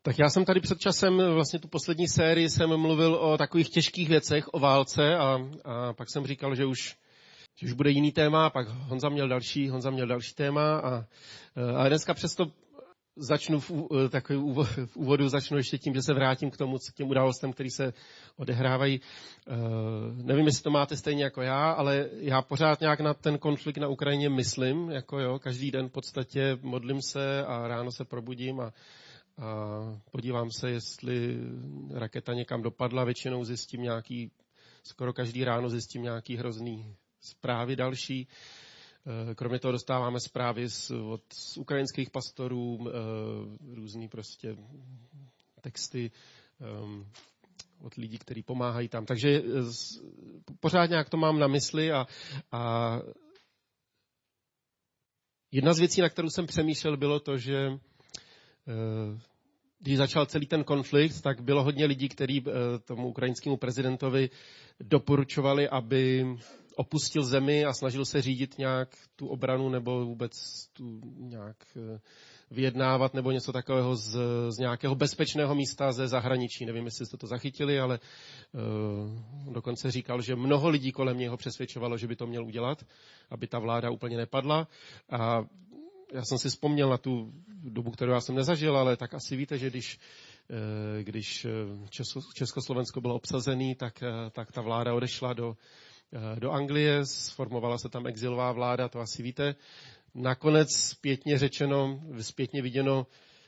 Tak já jsem tady před časem, vlastně tu poslední sérii jsem mluvil o takových těžkých věcech, o válce a pak jsem říkal, že už bude jiný téma, pak Honza měl další téma a dneska přesto začnu v úvodu ještě tím, že se vrátím k těm událostem, které se odehrávají. Nevím, jestli to máte stejně jako já, ale já pořád nějak na ten konflikt na Ukrajině myslím, každý den v podstatě modlím se a ráno se probudím a podívám se, jestli raketa někam dopadla, většinou skoro každý ráno zjistím nějaký hrozný zprávy další. Kromě toho dostáváme zprávy od ukrajinských pastorů, různý prostě texty od lidí, kteří pomáhají tam. Takže pořád nějak to mám na mysli a jedna z věcí, na kterou jsem přemýšlel, bylo to, že když začal celý ten konflikt, tak bylo hodně lidí, kteří tomu ukrajinskému prezidentovi doporučovali, aby opustil zemi a snažil se řídit nějak tu obranu nebo vůbec tu nějak vyjednávat nebo něco takového z nějakého bezpečného místa ze zahraničí. Nevím, jestli jste to zachytili, ale dokonce říkal, že mnoho lidí kolem něho přesvědčovalo, že by to měl udělat, aby ta vláda úplně nepadla. A já jsem si vzpomněl na tu dobu, kterou já jsem nezažil, ale tak asi víte, že když Československo bylo obsazený, tak ta vláda odešla do Anglie, sformovala se tam exilová vláda, to asi víte. Nakonec zpětně viděno,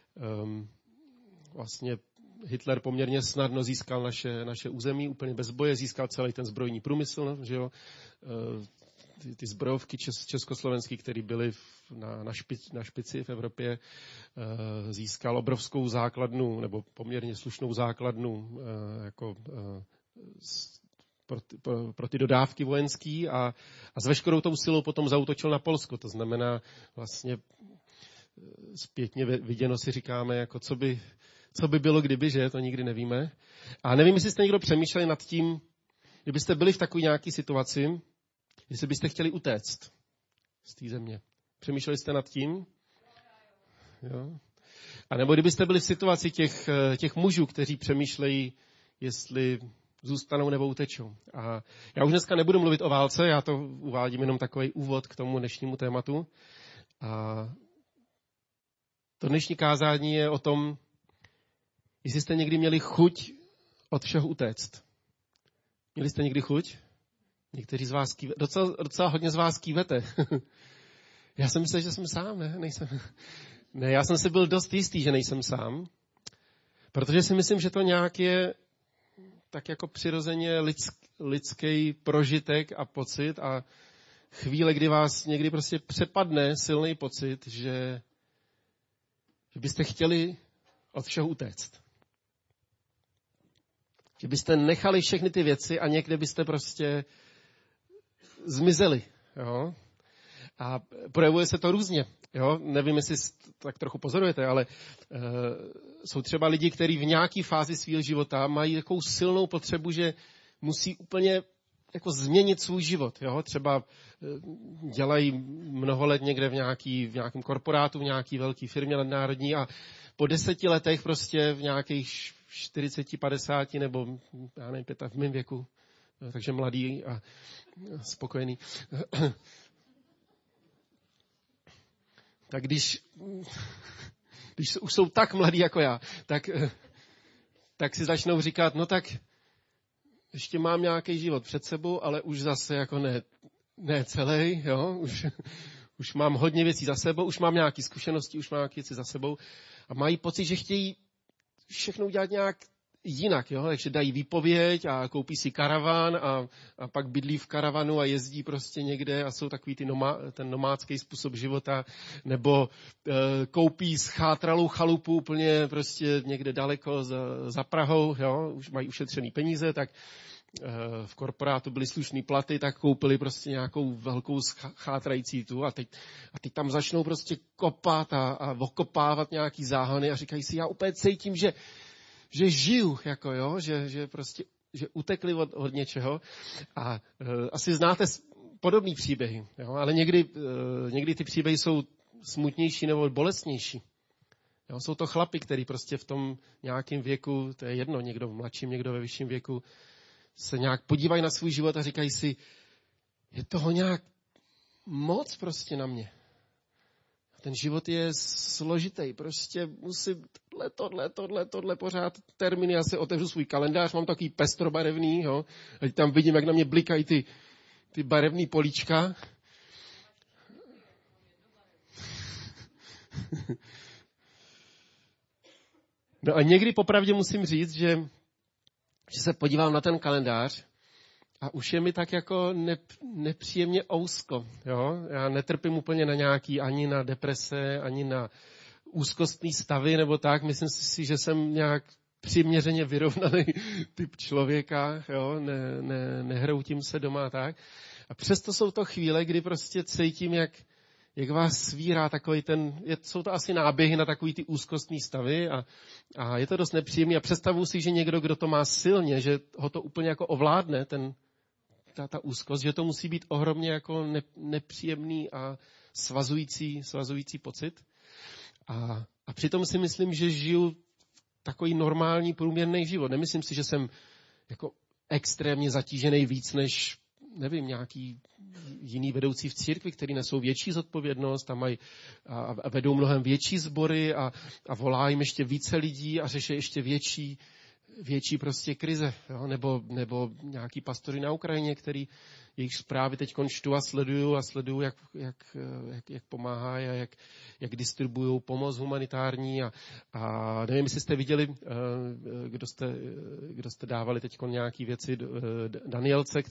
vlastně Hitler poměrně snadno získal naše území, úplně bez boje, získal celý ten zbrojní průmysl, že jo. Ty zbrojovky československý, které byly na špici v Evropě, získal obrovskou základnu, nebo poměrně slušnou základnu pro ty dodávky vojenský a s veškerou tou silou potom zaútočil na Polsko. To znamená vlastně zpětně viděno si říkáme, jako co by bylo kdyby, že to nikdy nevíme. A nevím, jestli jste někdo přemýšleli nad tím, kdybyste byli v takové nějaké situaci, jestli byste chtěli utéct z té země. Přemýšleli jste nad tím? Jo. A nebo kdybyste byli v situaci těch mužů, kteří přemýšlejí, jestli zůstanou nebo utečou. A já už dneska nebudu mluvit o válce, já to uvádím jenom takový úvod k tomu dnešnímu tématu. A to dnešní kázání je o tom, jestli jste někdy měli chuť od všeho utéct. Měli jste někdy chuť? Někteří z vás docela hodně z vás kývete. Já jsem myslel, že jsem sám, nejsem. Ne, já jsem si byl dost jistý, že nejsem sám, protože si myslím, že to nějak je tak jako přirozeně lidský prožitek a pocit a chvíle, kdy vás někdy prostě přepadne silný pocit, že byste chtěli od všeho utéct. Že byste nechali všechny ty věci a někde byste prostě zmizeli. Jo? A projevuje se to různě. Jo? Nevím, jestli tak trochu pozorujete, ale jsou třeba lidi, kteří v nějaké fázi svého života mají takovou silnou potřebu, že musí úplně jako změnit svůj život. Jo? Třeba dělají mnoho let někde v nějakém korporátu, v nějaké velké firmě nadnárodní a po 10 letech prostě v nějakých 40, 50 nebo já nevím, v mém věku, takže mladý a spokojený. Tak když už jsou tak mladí jako já, tak si začnou říkat, no tak ještě mám nějaký život před sebou, ale už zase jako ne celý, jo, už mám hodně věcí za sebou, už mám nějaké zkušenosti, už mám nějaké věci za sebou a mají pocit, že chtějí všechno udělat nějak jinak, jo, takže dají výpověď a koupí si karavan a pak bydlí v karavanu a jezdí prostě někde a jsou takový ten nomádský způsob života, nebo koupí schátralou chalupu úplně prostě někde daleko za Prahou, jo, už mají ušetřený peníze, tak v korporátu byly slušný platy, tak koupili prostě nějakou velkou chátrající tu a teď tam začnou prostě kopat a okopávat nějaký záhony a říkají si, já úplně cítím, že žiju, jako jo, že prostě, že utekli od něčeho a asi znáte podobný příběhy, jo, ale někdy ty příběhy jsou smutnější nebo bolestnější. Jo, jsou to chlapi, který prostě v tom nějakém věku, to je jedno, někdo v mladším, někdo ve vyšším věku, se nějak podívají na svůj život a říkají si, je toho nějak moc prostě na mě. Ten život je složitý, prostě musím tohle, pořád termíny, já si otevřu svůj kalendář, mám takový pestrobarevný, jo, a tam vidím, jak na mě blikají ty barevný políčka. No a někdy popravdě musím říct, že se podívám na ten kalendář a už je mi tak jako nepříjemně ousko. Jo? Já netrpím úplně na nějaký, ani na deprese, ani na úzkostný stavy nebo tak. Myslím si, že jsem nějak přiměřeně vyrovnaný typ člověka, jo? Nehroutím se doma a tak. A přesto jsou to chvíle, kdy prostě cítím, jak vás svírá takový jsou to asi náběhy na takový ty úzkostný stavy a je to dost nepříjemný. A představuji si, že někdo, kdo to má silně, že ho to úplně jako ovládne, ta úzkost, že to musí být ohromně jako nepříjemný a svazující pocit. A přitom si myslím, že žiju takový normální průměrný život. Nemyslím si, že jsem jako extrémně zatížený víc než, nevím, nějaký jiný vedoucí v církvi, který nesou větší zodpovědnost a vedou mnohem větší sbory a volá jim ještě více lidí a řeší ještě větší prostě krize. Jo? Nebo nějaký pastoři na Ukrajině, jejich zprávy teď čtu a sleduju, jak pomáhají a jak distribuují pomoc humanitární. A nevím, jestli jste viděli, kdo jste dávali teď nějaké věci Danielce,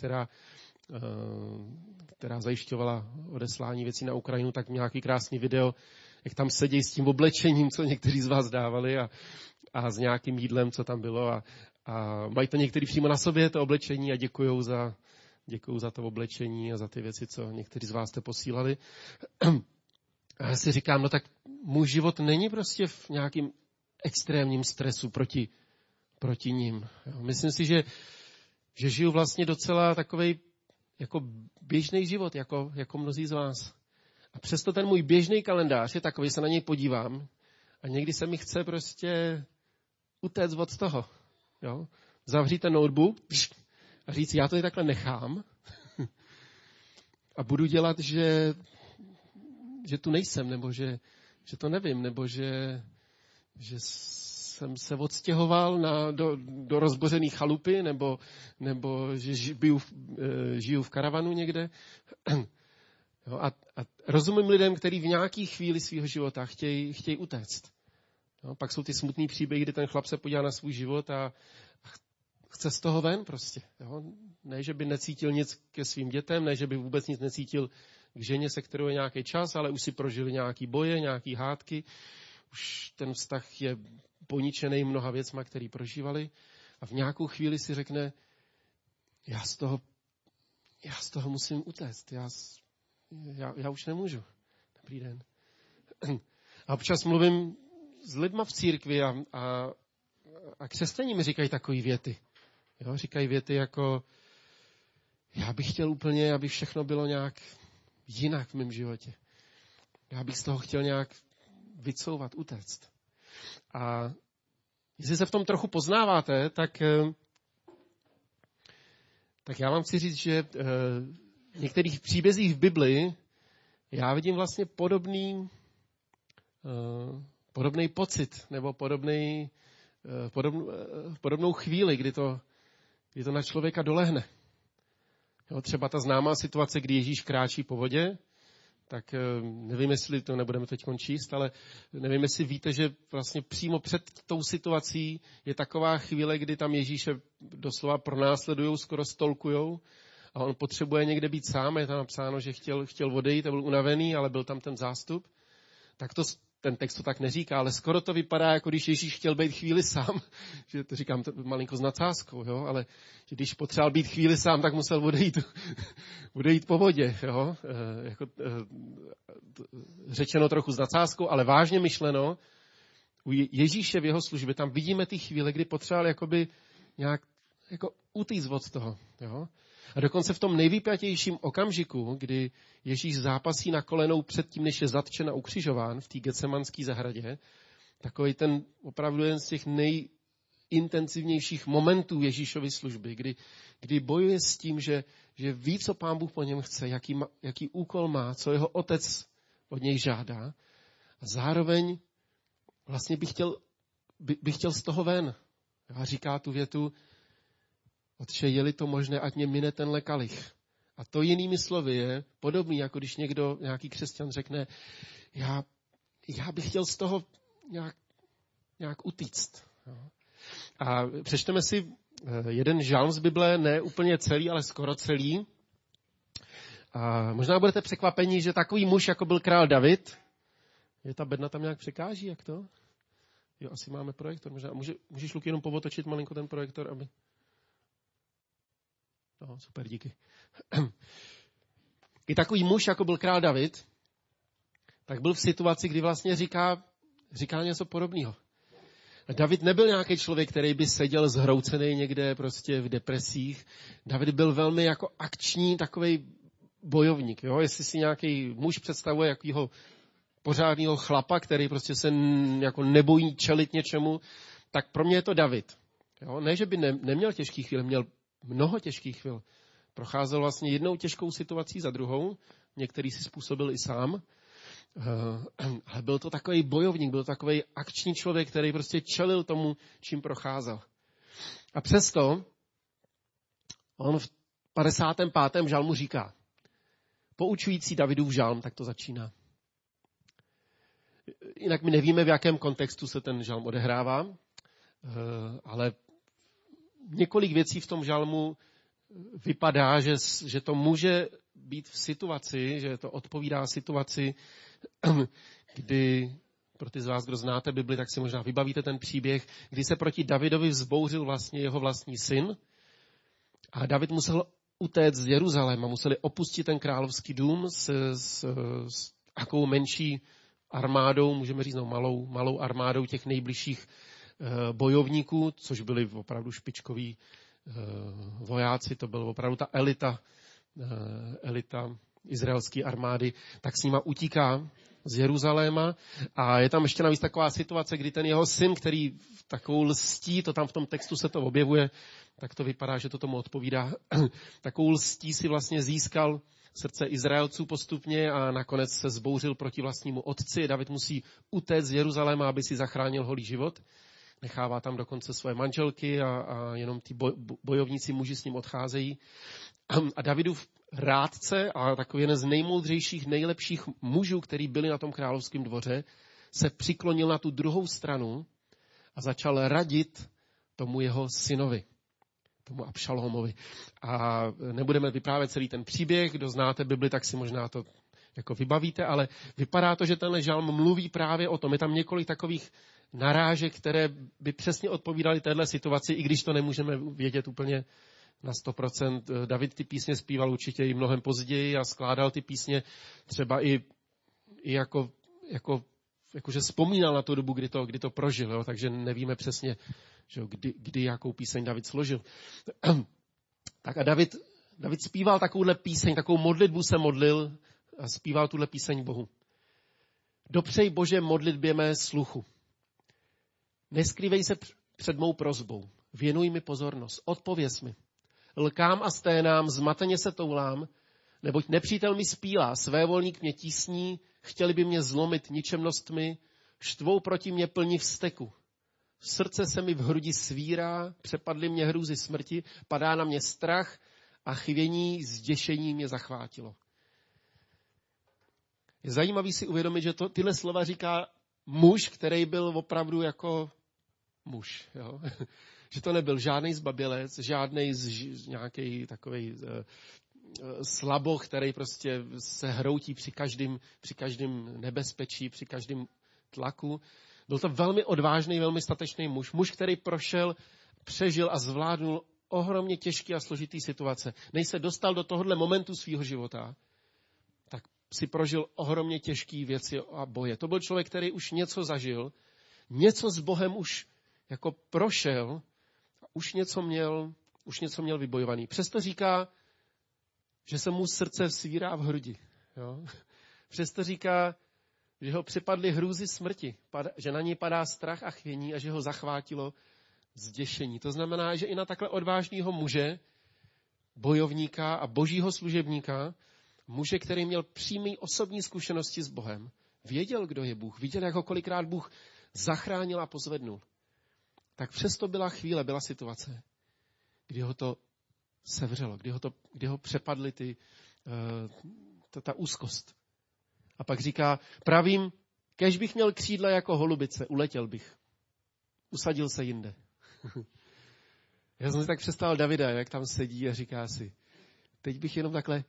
která zajišťovala odeslání věcí na Ukrajinu, tak nějaký krásný video, jak tam sedí s tím oblečením, co někteří z vás dávali a s nějakým jídlem, co tam bylo. A mají to někteří přímo na sobě, to oblečení, a děkujou za to oblečení a za ty věci, co někteří z vás jste posílali. A já si říkám, no tak můj život není prostě v nějakým extrémním stresu proti ním. Myslím si, že žiju vlastně docela takovej jako běžný život, jako mnozí z vás. A přesto ten můj běžný kalendář je takový, se na něj podívám a někdy se mi chce prostě utéct od toho. Jo? Zavřít ten notebook a říct, já to je takhle nechám a budu dělat, že tu nejsem, nebo že to nevím, nebo že jsem se odstěhoval do rozbořený chalupy, nebo že žiju v karavanu někde. Jo, a rozumím lidem, kteří v nějaký chvíli svého života chtějí utéct. Jo, pak jsou ty smutný příběhy, kdy ten chlap se podívá na svůj život a chce z toho ven prostě. Jo. Ne, že by necítil nic ke svým dětem, ne, že by vůbec nic necítil k ženě, se kterou je nějaký čas, ale už si prožili nějaký boje, nějaký hádky. Už ten vztah je poničený mnoha věcma, který prožívali. A v nějakou chvíli si řekne, já z toho musím utéct. Já už nemůžu. Dobrý den. A občas mluvím s lidma v církvi a křesťané mi říkají takové věty. Jo, říkají věty jako, já bych chtěl úplně, aby všechno bylo nějak jinak v mém životě. Já bych z toho chtěl nějak vycouvat, utéct. A jestli se v tom trochu poznáváte, tak já vám chci říct, že v některých příbězích v Bibli já vidím vlastně podobný pocit nebo podobnou chvíli, kdy to na člověka dolehne. Jo, třeba ta známá situace, kdy Ježíš kráčí po vodě, tak nevím, jestli to nebudeme teď číst, ale nevím, jestli víte, že vlastně přímo před tou situací je taková chvíle, kdy tam Ježíše doslova pronásledujou, skoro stolkujou a on potřebuje někde být sám. Je tam napsáno, že chtěl odejít a byl unavený, ale byl tam ten zástup. Tak ten text to tak neříká, ale skoro to vypadá, jako když Ježíš chtěl být chvíli sám, že to říkám malinko s nadsázkou, jo, ale že když potřeboval být chvíli sám, tak musel odejít po vodě, jo, řečeno trochu s nadsázkou, ale vážně myšleno, u Ježíše v jeho službě tam vidíme ty chvíle, kdy potřeboval jakoby nějak jako utíct od toho, jo. A dokonce v tom nejvypjatějším okamžiku, kdy Ježíš zápasí na kolenou před tím, než je zatčen a ukřižován v té Getsemanské zahradě, Takový ten opravdu jeden z těch nejintenzivnějších momentů Ježíšovy služby, kdy bojuje s tím, že ví, co Pán Bůh po něm chce, jaký úkol má, co jeho otec od něj žádá. A zároveň vlastně bych chtěl z toho ven. A říká tu větu, Otče, je-li to možné, ať mě mine tenhle kalich. A to jinými slovy je podobný, jako když nějaký křesťan řekne, já bych chtěl z toho nějak utíct. A přečteme si jeden žalm z Bible, ne úplně celý, ale skoro celý. A možná budete překvapeni, že takový muž, jako byl král David, je ta bedna tam nějak překáží, jak to? Jo, asi máme projektor. Možná můžeš, Luky, jenom povotočit malinko ten projektor, aby... No, super, díky. I takový muž, jako byl král David, tak byl v situaci, kdy vlastně říká něco podobného. David nebyl nějaký člověk, který by seděl zhroucený někde prostě v depresích. David byl velmi jako akční takovej bojovník. Jo? Jestli si nějaký muž představuje jakýho pořádného chlapa, který prostě se jako nebojí čelit něčemu, tak pro mě je to David. Jo? Ne, že by neměl těžký chvíle, měl mnoho těžkých chvíl. Procházel vlastně jednou těžkou situací za druhou, některý si způsobil i sám, ale byl to takový bojovník, byl to takový akční člověk, který prostě čelil tomu, čím procházel. A přesto on v 55. žalmu říká, poučující Davidův žalm, tak to začíná. Jinak my nevíme, v jakém kontextu se ten žalm odehrává, ale několik věcí v tom žalmu vypadá, že to může být v situaci, že to odpovídá situaci, kdy, pro ty z vás, kdo znáte Bibli, tak si možná vybavíte ten příběh, kdy se proti Davidovi vzbouřil vlastně jeho vlastní syn a David musel utéct z Jeruzaléma, museli opustit ten královský dům s takovou menší armádou, můžeme říct, malou armádou těch nejbližších bojovníků, což byli opravdu špičkoví vojáci, to byla opravdu ta elita izraelské armády, tak s nima utíká z Jeruzaléma a je tam ještě navíc taková situace, kdy ten jeho syn, který takovou lstí, to tam v tom textu se to objevuje, tak to vypadá, že to tomu odpovídá, takovou lstí si vlastně získal srdce Izraelců postupně a nakonec se zbouřil proti vlastnímu otci. David musí utéct z Jeruzaléma, aby si zachránil holý život. Nechává tam dokonce své manželky a jenom ty bojovníci muži s ním odcházejí. A Davidův rádce a takový jeden z nejmoudřejších, nejlepších mužů, který byli na tom královském dvoře, se přiklonil na tu druhou stranu a začal radit tomu jeho synovi, tomu Abšalómovi. A nebudeme vyprávět celý ten příběh, kdo znáte Bibli, tak si možná to jako vybavíte, ale vypadá to, že tenhle žalm mluví právě o tom. Je tam několik takových narážek, které by přesně odpovídaly téhle situaci, i když to nemůžeme vědět úplně na 100%. David ty písně zpíval určitě i mnohem později a skládal ty písně třeba i jakože vzpomínal na tu dobu, kdy to prožil, jo? Takže nevíme přesně, že kdy jakou píseň David složil. Tak a David zpíval takovouhle píseň, takovou modlitbu se modlil a zpíval tuhle píseň Bohu. Dopřej, Bože, modlitbě mé sluchu. Neskrývej se před mou prosbou. Věnuj mi pozornost. Odpověz mi. Lkám a sténám, zmateně se toulám, neboť nepřítel mi spílá, svévolník mě tísní, chtěli by mě zlomit ničemnostmi, štvou proti mě plní vzteku. Srdce se mi v hrudi svírá, přepadly mě hrůzy smrti, padá na mě strach a chvění zděšení mě zachvátilo. Je zajímavý si uvědomit, že tyhle slova říká muž, který byl opravdu jako muž. Jo? Že to nebyl žádný zbabělec, žádný nějaký takovej slaboch, který prostě se hroutí při každém nebezpečí, při každém tlaku. Byl to velmi odvážný, velmi statečný muž. Muž, který přežil a zvládnul ohromně těžké a složitý situace. Než se dostal do tohohle momentu svého života, tak si prožil ohromně těžké věci a boje. To byl člověk, který už něco zažil, něco s Bohem už jako prošel a už něco měl vybojovaný. Přesto říká, že se mu srdce svírá v hrudi. Jo? Přesto říká, že ho připadly hrůzy smrti, že na něj padá strach a chvění a že ho zachvátilo zděšení. To znamená, že i na takhle odvážného muže, bojovníka a božího služebníka, muže, který měl přímý osobní zkušenosti s Bohem, věděl, kdo je Bůh, viděl, jak ho kolikrát Bůh zachránil a pozvednul. Tak přesto byla chvíle, byla situace, kdy ho to sevřelo, kdy ho přepadly ta úzkost. A pak říká, pravím, kéž bych měl křídla jako holubice, uletěl bych. Usadil se jinde. Já jsem si tak představil Davida, jak tam sedí a říká si, teď bych jenom takhle...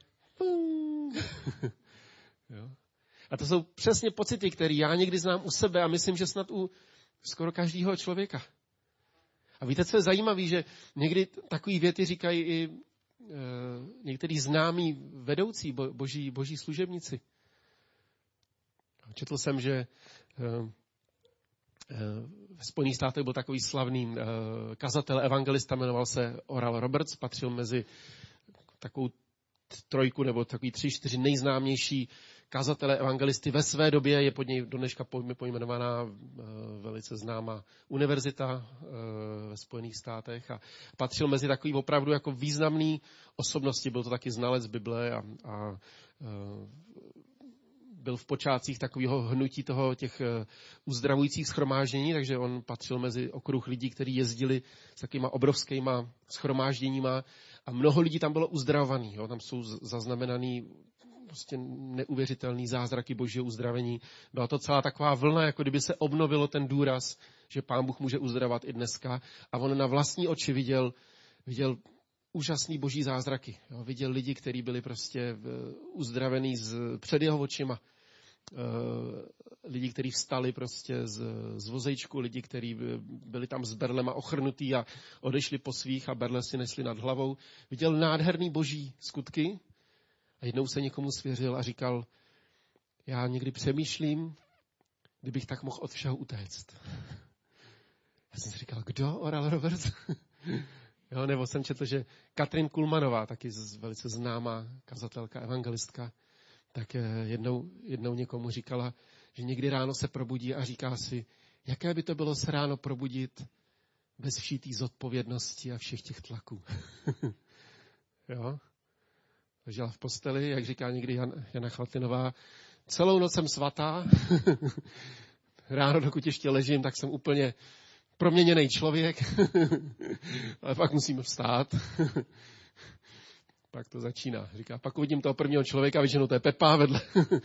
Jo? A to jsou přesně pocity, které já někdy znám u sebe a myslím, že snad u skoro každého člověka. A víte, co je zajímavé, že někdy takový věty říkají i některý známí vedoucí boží služebníci. Četl jsem, že ve Spojených státech byl takový slavný kazatel, evangelista, jmenoval se Oral Roberts, patřil mezi takovou trojku nebo takový 3-4 nejznámější kazatele evangelisty ve své době. Je pod něj do dneška pojmenovaná velice známá univerzita ve Spojených státech a patřil mezi takový opravdu jako významný osobnosti. Byl to taky znalec Bible a byl v počátcích takového hnutí těch uzdravujících shromáždění, takže on patřil mezi okruh lidí, kteří jezdili s takovýma obrovskýma shromážděníma a mnoho lidí tam bylo uzdravovaných. Tam jsou zaznamenaný prostě neuvěřitelný zázraky božího uzdravení. Byla to celá taková vlna, jako kdyby se obnovilo ten důraz, že Pán Bůh může uzdravovat i dneska. A on na vlastní oči viděl úžasný boží zázraky. Viděl lidi, kteří byli prostě uzdravení před jeho očima. Lidi, kteří vstali prostě z vozejčku, lidi, kteří byli tam s berlema ochrnutí a odešli po svých a berle si nesli nad hlavou. Viděl nádherný boží skutky a jednou se někomu svěřil a říkal, já někdy přemýšlím, kdybych tak mohl od všeho utéct. Já jsem si říkal, kdo? Oral Roberts? Jo, nebo jsem četl, že Katrin Kulmanová, taky velice známá kazatelka, evangelistka, tak jednou někomu říkala, že někdy ráno se probudí a říká si, jaké by to bylo se ráno probudit bez vší té zodpovědnosti a všech těch tlaků. Jo? Ležela v posteli, jak říká někdy Jana Chvatinová, celou noc jsem svatá, ráno, dokud ještě ležím, tak jsem úplně proměněný člověk, ale pak musím vstát. Pak to začíná. Říká, pak uvidím toho prvního člověka, většinou to je Pepa vedle.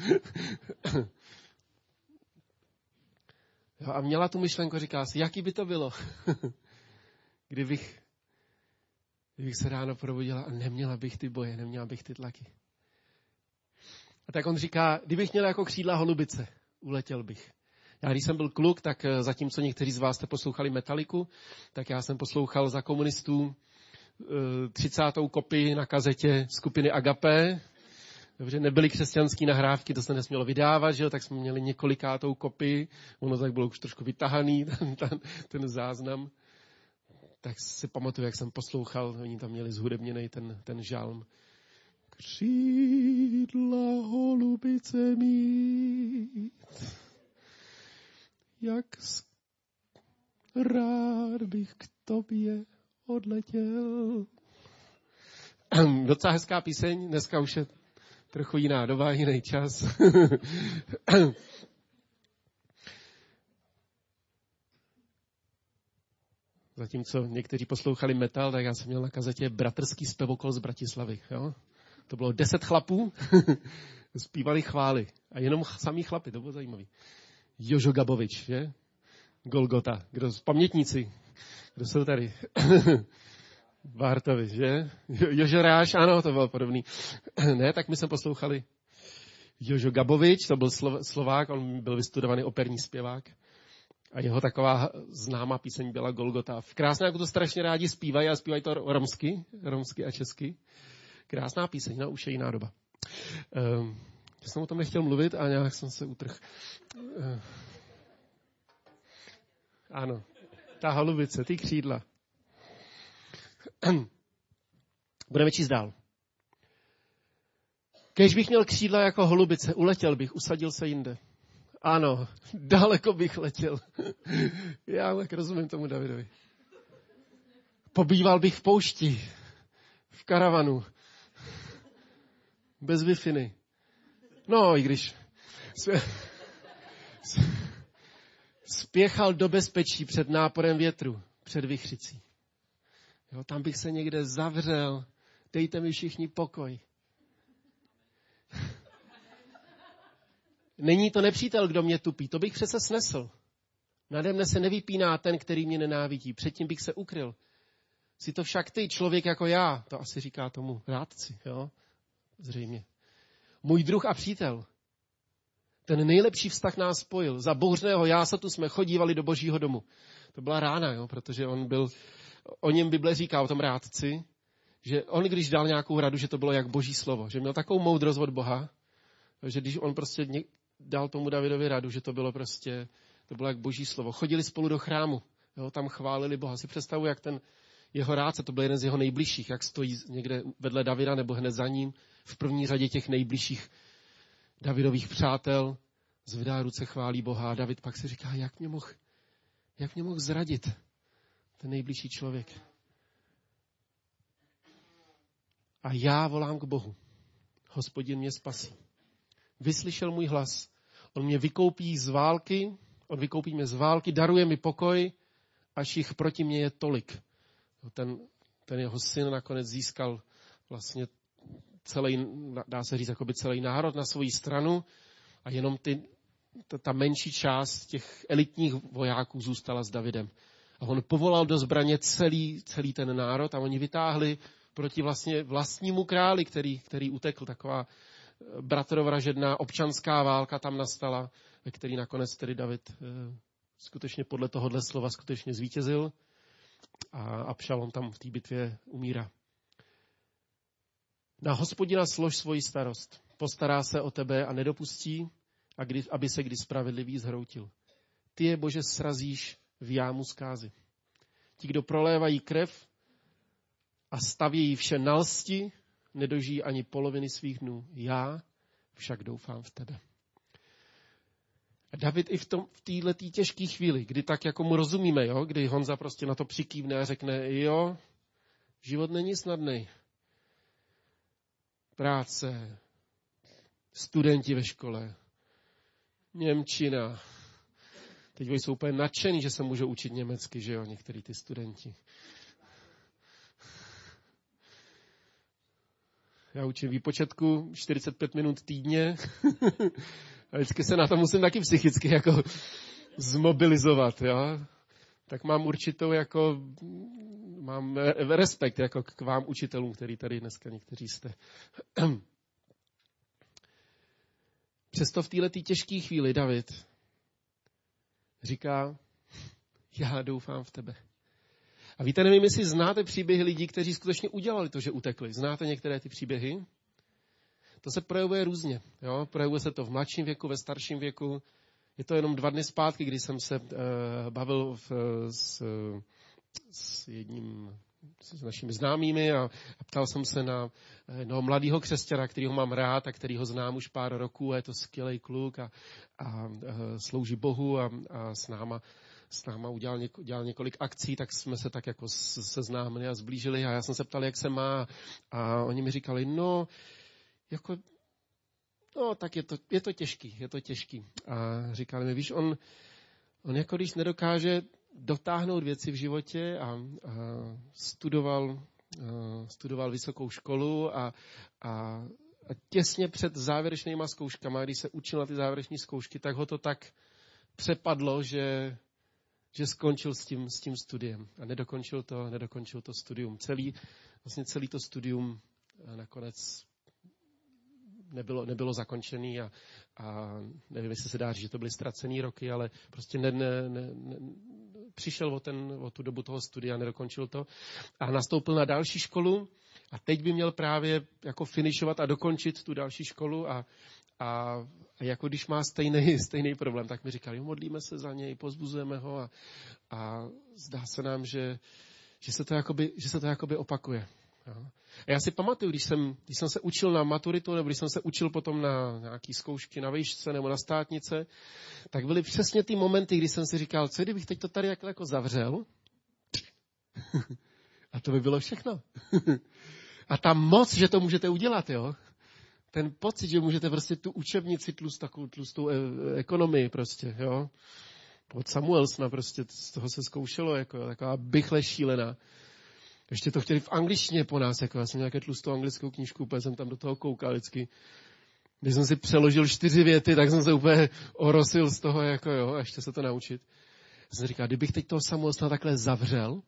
Jo, a měla tu myšlenku, říká si, jaký by to bylo, kdybych se ráno probudila a neměla bych ty boje, neměla bych ty tlaky. A tak on říká, kdybych měl jako křídla holubice, uletěl bych. Já když jsem byl kluk, tak zatímco někteří z vás jste poslouchali Metaliku, tak já jsem poslouchal za komunistů 30. kopii na kazetě skupiny Agape. Dobře, nebyly křesťanský nahrávky, to se nesmělo vydávat, že jo? Tak jsme měli několikátou kopii, ono tak bylo už trošku vytahaný, ten záznam. Tak si pamatuju, jak jsem poslouchal, oni tam měli zhudebněnej ten žalm. Křídla holubice mít, jak rád bych k tobě odletěl. Docela hezká píseň, dneska už je trochu jiná doba, jiný čas. Zatímco někteří poslouchali metal, tak já jsem měl na kazetě Bratrský zpěvokol z Bratislavy. Jo? To bylo 10 chlapů, zpívali chvály. A jenom samý chlapi, to bylo zajímavý. Jožo Gabovič, že? Golgota. Pamětníci. Kdo jsou tady? Bartovi, že? Jožo Ráš, ano, to bylo podobný. Ne, tak my jsme poslouchali Jožo Gabovič, to byl Slovák, on byl vystudovaný operní zpěvák. A jeho taková známá píseň byla Golgota. V Krásnáku to strašně rádi zpívají a zpívají to romsky a česky. Krásná píseň, no už je jiná doba. Já jsem o tom nechtěl mluvit a nějak jsem se utrhl. Ano, ta holubice, ty křídla. Budeme číst dál. Kéž bych měl křídla jako holubice, uletěl bych, usadil se jinde. Ano, daleko bych letěl. Já tak rozumím tomu Davidovi. Pobýval bych v poušti, v karavanu, bez Wi-Fi. No, i když spěchal do bezpečí před náporem větru, před vichřicí. Jo, tam bych se někde zavřel, dejte mi všichni pokoj. Není to nepřítel, kdo mě tupí, to bych přece snesl. Nade mne se nevypíná ten, který mě nenávidí, předtím bych se ukryl. Jsi to však ty, člověk jako já, to asi říká tomu rádci, jo? Zřejmě. Můj druh a přítel. Ten nejlepší vztah nás spojil. Za bouřného jásotu jsme chodívali do Božího domu. To byla rána, jo? Protože o něm Bible říká, o tom rádci, že on, když dal nějakou radu, že to bylo jak Boží slovo, že měl takovou moudrost od Boha, že když on prostě dal tomu Davidovi radu, že to bylo jak Boží slovo. Chodili spolu do chrámu, jo? Tam chválili Boha. Si představuji, jak ten jeho rádce, to byl jeden z jeho nejbližších, jak stojí někde vedle Davida nebo hned za ním, v první řadě těch nejbližších Davidových přátel, zvedá ruce, chválí Boha a David pak si říká, jak mě mohl zradit ten nejbližší člověk. A já volám k Bohu. Hospodin mě spasí. Vyslyšel můj hlas. On mě vykoupí z války, on vykoupí mě z války, daruje mi pokoj, až jich proti mě je tolik. Ten jeho syn nakonec získal vlastně dá se říct, jakoby celý národ na svoji stranu a jenom ta menší část těch elitních vojáků zůstala s Davidem. A on povolal do zbraně celý ten národ a oni vytáhli proti vlastnímu králi, který utekl. Taková bratrovražedná občanská válka tam nastala, ve který nakonec tedy David skutečně podle tohohle slova skutečně zvítězil a Abšalom tam v té bitvě umírá. Na Hospodina slož svoji starost. Postará se o tebe a nedopustí, aby se kdy spravedlivý zhroutil. Ty je, Bože, srazíš v jámu zkázy. Ti, kdo prolévají krev a stavějí vše na lsti, nedožijí ani poloviny svých dnů. Já však doufám v tebe. A David i v této těžké chvíli, kdy tak jako mu rozumíme, jo? Kdy Honza prostě na to přikývne a řekne, jo, život není snadný. Práce, studenti ve škole, němčina. Teď jsou úplně nadšený, že se můžou učit německy, že jo, některý ty studenti. Já učím výpočetku 45 minut týdně a vždycky se na to musím taky psychicky jako zmobilizovat, jo. Tak mám mám respekt jako k vám učitelům, který tady dneska někteří jste. Přesto v této těžké chvíli David říká, já doufám v tebe. A víte, nevím, jestli znáte příběhy lidí, kteří skutečně udělali to, že utekli. Znáte některé ty příběhy? To se projevuje různě. Jo? Projevuje se to v mladším věku, ve starším věku. Je to jenom 2 dny zpátky, kdy jsem se bavil s jedním s našimi známými a ptal jsem se na mladého křesťana, kterýho mám rád a kterýho znám už pár roků a je to skvělý kluk a slouží Bohu a s náma udělal několik akcí, tak jsme se tak jako seznámili a zblížili a já jsem se ptal, jak se má a oni mi říkali, tak je to těžký. A říkali mi, víš, on jako když nedokáže dotáhnout věci v životě a studoval vysokou školu a těsně před závěrečnýma zkouškama, když se učil na ty závěreční zkoušky, tak ho to tak přepadlo, že skončil s tím studiem a nedokončil to studium. Celý to studium nakonec nebylo zakončený a nevím, jestli se dá říct, že to byly ztracený roky, ale prostě přišel o tu dobu toho studia, nedokončil to a nastoupil na další školu a teď by měl právě jako finišovat a dokončit tu další školu a jako když má stejný problém, tak mi říkali, modlíme se za něj, pozbuzujeme ho a zdá se nám, že se to jakoby opakuje. Jo. A já si pamatuju, když jsem se učil na maturitu, nebo když jsem se učil potom na nějaký zkoušky na výšce nebo na státnice, tak byly přesně ty momenty, kdy jsem si říkal, co kdybych teď to tady jako zavřel a to by bylo všechno. A ta moc, že to můžete udělat, jo. Ten pocit, že můžete prostě tu učebnici tlustou ekonomii prostě, jo. Od Samuelsona prostě z toho se zkoušelo, jako taková bychle šílená. Ještě to chtěli v angličtině po nás, jako já jsem nějaké tlustou anglickou knížku, úplně jsem tam do toho koukal vždycky. Když jsem si přeložil 4 věty, tak jsem se úplně orosil z toho, jako jo, a ještě se to naučit. Já jsem říkal, kdybych teď toho Samuelsona takhle zavřel,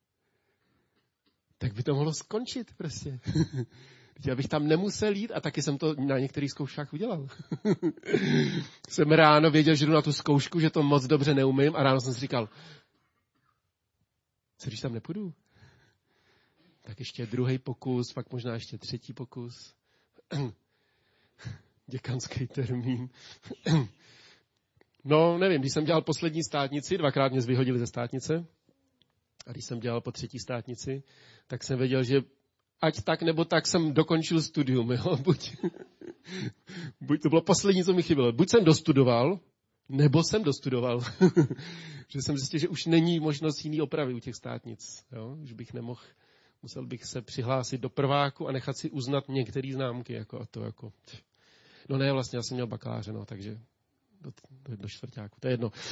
tak by to mohlo skončit prostě. Já bych tam nemusel jít a taky jsem to na některých zkouškách udělal. Jsem ráno věděl, že jdu na tu zkoušku, že to moc dobře neumím a ráno jsem si říkal, co když tam nepůjdu? Tak ještě druhý pokus, pak možná ještě třetí pokus. Děkanský termín. No, nevím, když jsem dělal poslední státnici, 2krát mě vyhodili ze státnice. A když jsem dělal po 3. státnici, tak jsem věděl, že ať tak nebo tak jsem dokončil studium. Jo? Buď to bylo poslední, co mi chybělo. Buď jsem dostudoval, nebo jsem dostudoval. Že jsem zjistil, že už není možnost jiný opravy u těch státnic. Jo? Už bych nemohl, musel bych se přihlásit do prváku a nechat si uznat některé známky. Jako, a to jako... No ne, vlastně já jsem měl bakaláře, no, takže do čtvrťáku. To je jedno.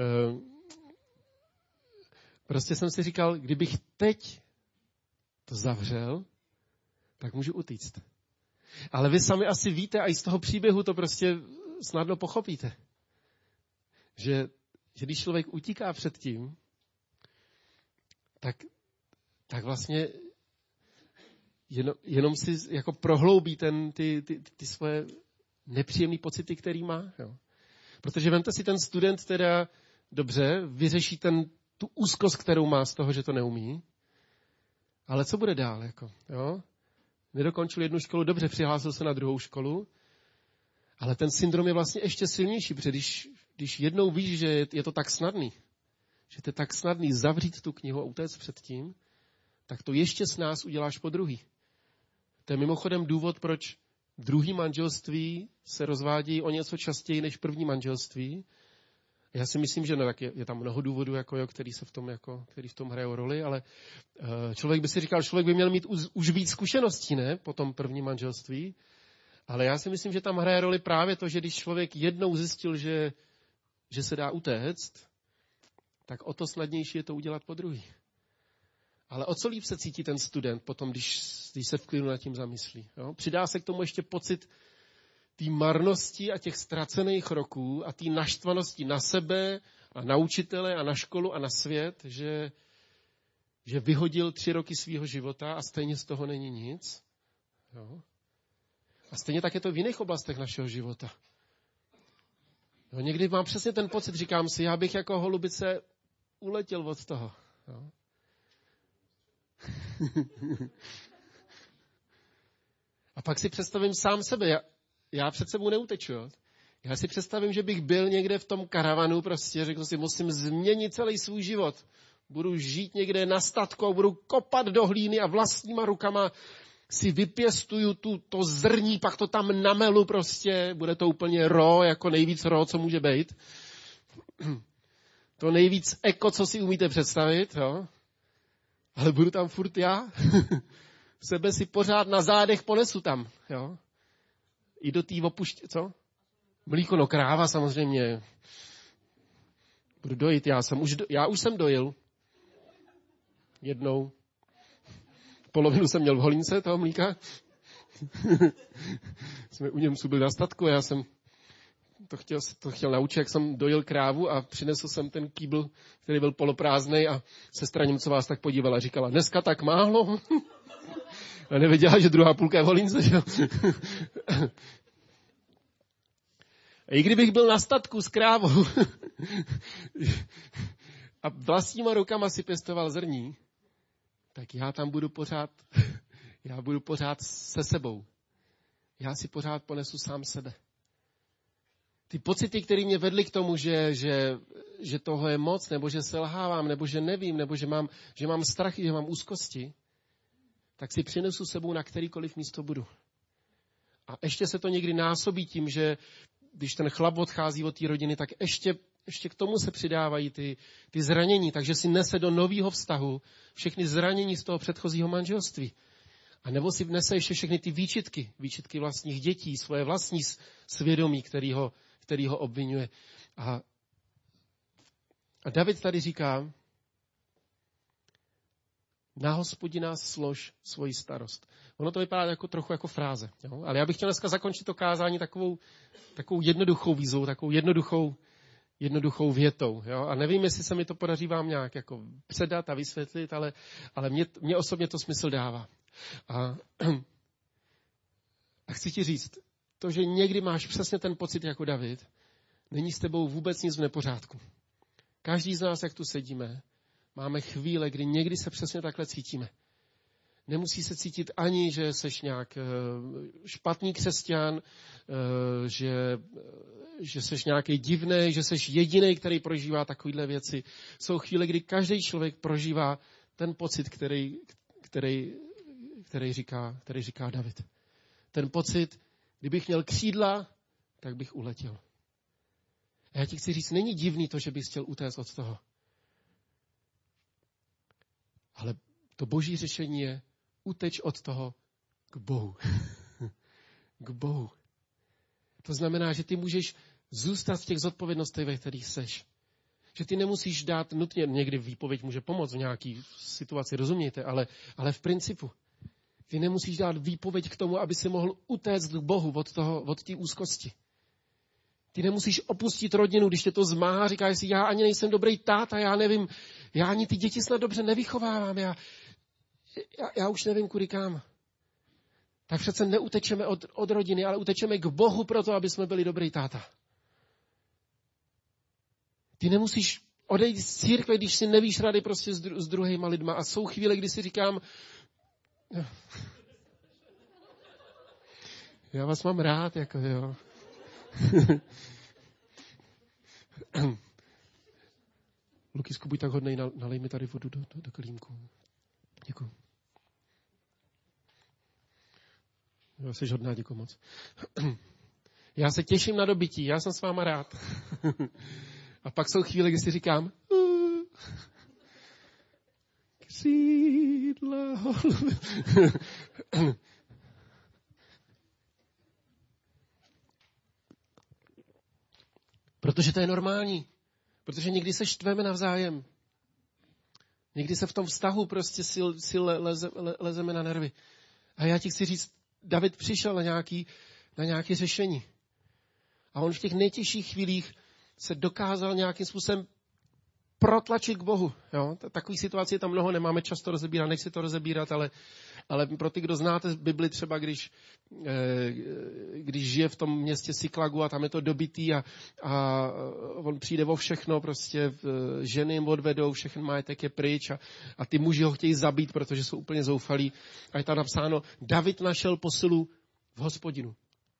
Prostě jsem si říkal, kdybych teď to zavřel, tak můžu utíct. Ale vy sami asi víte, a i z toho příběhu to prostě snadno pochopíte, že když člověk utíká před tím, tak vlastně jenom si jako prohloubí ty svoje nepříjemné pocity, který má. Jo. Protože vemte si, ten student teda dobře vyřeší tu úzkost, kterou má z toho, že to neumí, ale co bude dál? Jako, jo? Nedokončil jednu školu, dobře, přihlásil se na druhou školu, ale ten syndrom je vlastně ještě silnější, protože když jednou víš, že je to tak snadný, že to je tak snadný zavřít tu knihu a utéct před tím, tak to ještě s nás uděláš po druhý. To je mimochodem důvod, proč druhý manželství se rozvádí o něco častěji než první manželství. Já si myslím, že tak je tam mnoho důvodů, který v tom hrajou roli, ale člověk by si říkal, člověk by měl mít už víc zkušeností, ne, po tom prvním manželství. Ale já si myslím, že tam hraje roli právě to, že když člověk jednou zjistil, že se dá utéct, tak o to snadnější je to udělat po druhý. Ale o co líp se cítí ten student potom, když se v klidu nad tím zamyslí. Jo? Přidá se k tomu ještě pocit té marnosti a těch ztracených roků a té naštvanosti na sebe a na učitele a na školu a na svět, že vyhodil 3 roky svého života a stejně z toho není nic. Jo? A stejně tak je to v jiných oblastech našeho života. Jo? Někdy mám přesně ten pocit, říkám si, já bych jako holubice uletěl od toho. Jo? A pak si představím sám sebe. Já před sebou neuteču. Jo? Já si představím, že bych byl někde v tom karavanu, prostě řekl si, musím změnit celý svůj život. Budu žít někde na statku, budu kopat do hlíny a vlastníma rukama si vypěstuju to zrní, pak to tam namelu prostě, bude to úplně jako nejvíc co může být. To nejvíc co si umíte představit, jo? Ale budu tam furt já. Sebe si pořád na zádech ponesu tam, jo? I do té co? Mlíko, no kráva samozřejmě. Budu dojít, já už jsem dojil. Jednou. Polovinu jsem měl v holínce toho mlíka. Jsme u Němců byli na statku, já jsem to chtěl naučit, jak jsem dojil krávu a přinesl jsem ten kýbl, který byl poloprázdnej a sestra Němcová se tak podívala a říkala, dneska tak málo. A nevěděla, že druhá půlka je v holínce. Že? A i kdybych byl na statku s krávou a vlastníma rukama si pěstoval zrní, tak já tam budu pořád se sebou. Já si pořád ponesu sám sebe. Ty pocity, které mě vedly k tomu, že toho je moc, nebo že selhávám, nebo že nevím, nebo že mám strachy, že mám úzkosti, tak si přinesu sebou na kterýkoliv místo budu. A ještě se to někdy násobí tím, že když ten chlap odchází od té rodiny, tak ještě k tomu se přidávají ty zranění, takže si nese do nového vztahu všechny zranění z toho předchozího manželství. A nebo si vnese ještě všechny ty výčitky vlastních dětí, svoje vlastní svědomí, který ho obvinuje. A David tady říká, na Hospodina slož svoji starost. Ono to vypadá trochu jako fráze. Jo? Ale já bych chtěl dneska zakončit to kázání takovou jednoduchou výzvou, takovou jednoduchou větou. Jo? A nevím, jestli se mi to podaří vám nějak jako předat a vysvětlit, ale mě osobně to smysl dává. A chci ti říct, to, že někdy máš přesně ten pocit jako David, není s tebou vůbec nic v nepořádku. Každý z nás, jak tu sedíme, máme chvíle, kdy někdy se přesně takhle cítíme. Nemusí se cítit ani, že seš nějak špatný křesťan, že seš nějaký divný, že seš jediný, který prožívá takovéhle věci. Jsou chvíle, kdy každý člověk prožívá ten pocit, který říká David. Ten pocit, kdybych měl křídla, tak bych uletěl. A já ti chci říct, není divný to, že bys chtěl utéct od toho. Ale to boží řešení je uteč od toho k Bohu. K Bohu. To znamená, že ty můžeš zůstat v těch zodpovědnostech, ve kterých seš. Že ty nemusíš dát nutně, někdy výpověď může pomoct v nějaké situaci, rozumíte, ale v principu. Ty nemusíš dát výpověď k tomu, aby si mohl utéct k Bohu od té úzkosti. Ty nemusíš opustit rodinu, když tě to zmáhá, říkáš si, já ani nejsem dobrý táta, já nevím, já ani ty děti snad dobře nevychovávám, já už nevím, kudy kam. Tak přece neutečeme od rodiny, ale utečeme k Bohu proto, aby jsme byli dobrý táta. Ty nemusíš odejít z církve, když si nevíš rady prostě s druhýma lidma. A jsou chvíle, kdy si říkám, já vás mám rád, jako jo. Lukisku, buď tak hodnej, nalej mi tady vodu do kelímku. Děkuji. Jo, jsi hodná, děkuji moc. Já se těším na dobytí, já jsem s váma rád. A pak jsou chvíle, kdy si říkám, křídla holubé. Protože to je normální. Protože někdy se štveme navzájem. Někdy se v tom vztahu prostě lezeme na nervy. A já ti chci říct, David přišel na nějaké řešení. A on v těch nejtěžších chvílích se dokázal nějakým způsobem protlačit k Bohu. Jo? Takových situací tam mnoho, nemáme čas to rozebírat, nechci to rozebírat, ale pro ty, kdo znáte Bibli, třeba když žije v tom městě Siklagu a tam je to dobitý a on přijde o všechno, prostě ženy jim odvedou, všechny majetek je pryč a ty muži ho chtějí zabít, protože jsou úplně zoufalí. A je tam napsáno, David našel posilu v Hospodinu.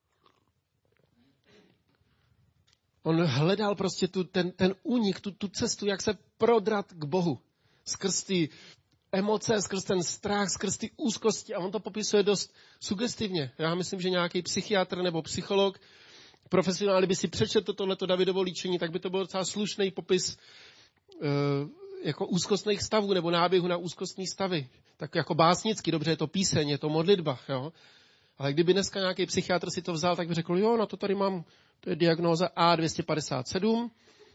On hledal prostě ten únik, tu cestu, jak se prodrat k Bohu. Skrz ty emoce, skrz ten strach, skrz ty úzkosti. A on to popisuje dost sugestivně. Já myslím, že nějaký psychiatr nebo psycholog, profesionál, kdyby si přečetl tohleto Davidovo líčení, tak by to byl docela slušný popis jako úzkostných stavů nebo náběhu na úzkostní stavy. Tak jako básnicky, dobře, je to píseň, je to modlitba, jo. Ale kdyby dneska nějaký psychiatr si to vzal, tak by řekl, jo, no to tady mám, to je diagnóza A257,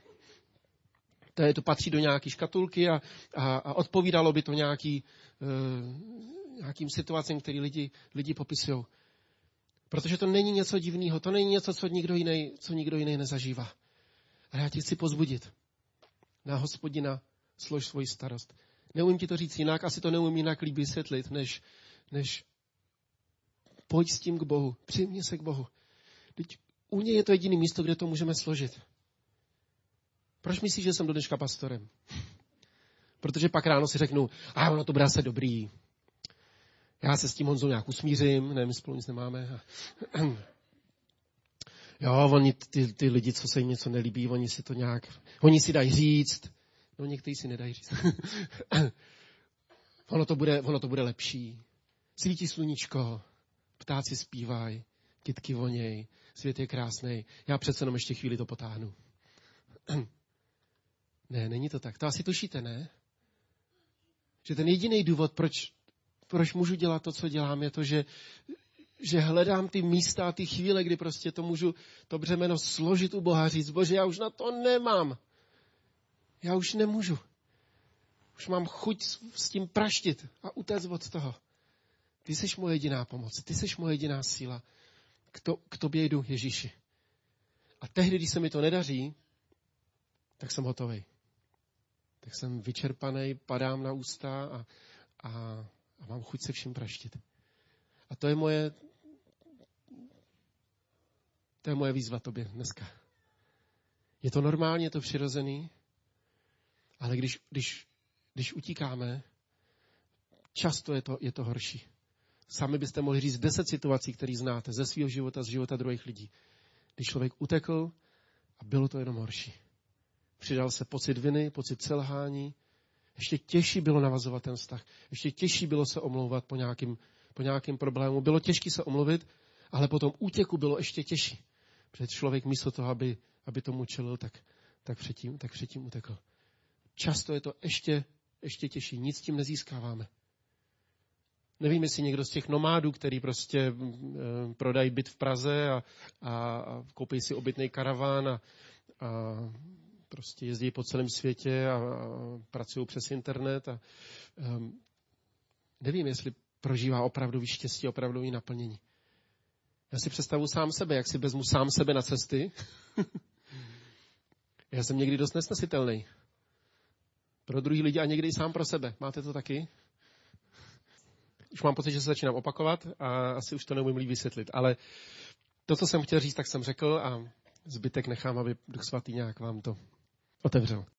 to patří do nějaké škatulky a odpovídalo by to nějakým situacím, které lidi popisují. Protože to není něco divného, to není něco, co nikdo jiný nezažívá. A já ti chci pozbudit. Na Hospodina slož svoji starost. Neumím ti to říct jinak, asi to neumím jinak líp vysvětlit, než pojď s tím k Bohu, přijmě se k Bohu. Teď u něj je to jediné místo, kde to můžeme složit. Proč myslíš, že jsem do dneška pastorem? Protože pak ráno si řeknu, ono to bude asi dobrý. Já se s tím Honzou nějak usmířím, ne, my spolu nic nemáme. Jo, oni, ty lidi, co se jim něco nelíbí, oni si dají říct. No, někteří si nedají říct. Ono to bude lepší. Svítí sluníčko, ptáci zpívají, kytky voněj, svět je krásný. Já přece jenom ještě chvíli to potáhnu. Ne, není to tak. To asi tušíte, ne? Že ten jediný důvod, proč můžu dělat to, co dělám, je to, že hledám ty místa, ty chvíle, kdy prostě to můžu to břemeno složit u Boha, říct, Bože, já už na to nemám. Já už nemůžu. Už mám chuť s tím praštit a utéct od toho. Ty jsi moje jediná pomoc, ty jsi moje jediná síla. K tobě jdu, Ježíši. A tehdy, když se mi to nedaří, tak jsem hotovej. Tak jsem vyčerpaný, padám na ústa a mám chuť se vším praštit. A to je moje výzva tobě dneska. Je to normální, je to přirozený, ale když utíkáme, často je to horší. Sami byste mohli říct 10 situací, které znáte ze svého života, z života druhých lidí. Když člověk utekl a bylo to jenom horší. Přidal se pocit viny, pocit selhání. Ještě těžší bylo navazovat ten vztah. Ještě těžší bylo se omlouvat po nějakým problému. Bylo těžké se omluvit, ale po tom útěku bylo ještě těžší. Protože člověk místo toho, aby tomu čelil, tak předtím utekl. Často je to ještě těžší. Nic s tím nezískáváme. Nevím, jestli někdo z těch nomádů, který prostě prodají byt v Praze a koupí si obytný karaván a prostě jezdí po celém světě a pracují přes internet a nevím, jestli prožívá opravdový štěstí, opravdový naplnění. Já si představuji sám sebe, jak si vezmu sám sebe na cesty. Já jsem někdy dost nesnesitelný. Pro druhý lidi a někdy i sám pro sebe. Máte to taky? Už mám pocit, že se začínám opakovat a asi už to neumím líp vysvětlit. Ale to, co jsem chtěl říct, tak jsem řekl a zbytek nechám, aby Duch Svatý nějak vám to otevřel.